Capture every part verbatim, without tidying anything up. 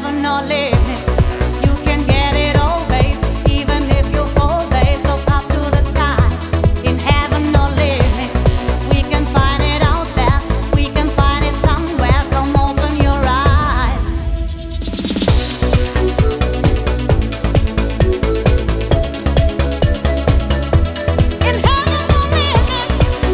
heaven or limit. You can get it all, babe. Even if you fall, babe, look up to the sky. In heaven or limit, we can find it out there. We can find it somewhere. Come open your eyes. In heaven or limit.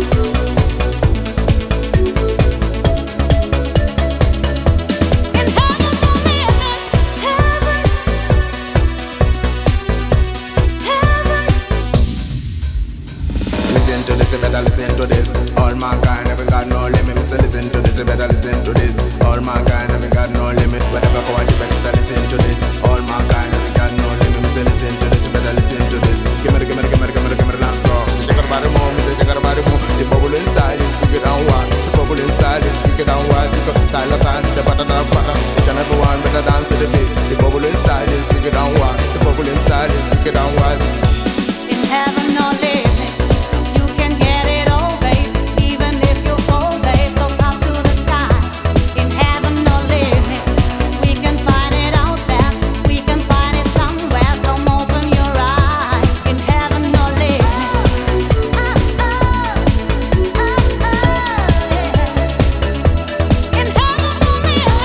In heaven or limit. Heaven. Heaven. Listen to this, you better listen to this. All mankind haven't got no limit. So listen to this, you better listen to this. All mankind haven't got no limit. Whatever go on, you better listen to this. All mankind haven't got no limit. So listen to this, you better listen to this. Give me the, give me the, give me the, give me the, give me the last straw. Check out about the moment, check out about the moment. The bubble inside is bigger than one. The bubble inside is bigger than one. You got style of hand, the pattern of pattern. Each and every one better dance to the beat. The bubble inside is bigger than one. The bubble inside is bigger than one. In heaven or limit, you can get it all, babe. Even if you fall, babe, look up to the sky. In heaven or limit, we can find it out there. We can find it somewhere. Come open your eyes. In heaven or limit. In heaven or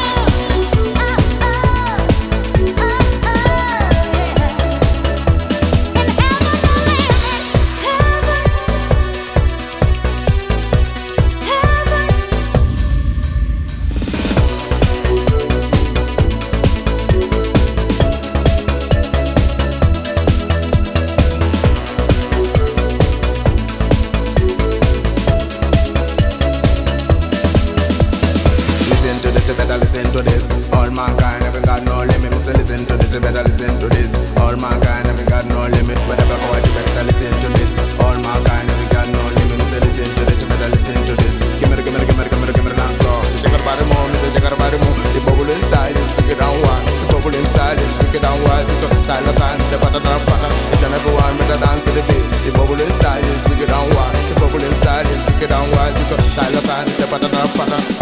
Listen to this, you better listen to this. All mankind haven't got no limit. So listen to this, you better listen to this. All mankind haven't got no limit. Whatever go on, you better listen to this. All mankind haven't got no limit. So listen to this, you better listen to this. Give me the, give me the, give me the, give me the, give me the dance floor. Check out about the moment, check out about the moment. The bubble inside is bigger than one. The bubble inside is bigger than one. You got style of hand, the pattern of pattern. Each and every one better dance to the beat. The bubble inside is bigger than one. The bubble inside is bigger than one. You got style of hand, the pattern of pattern.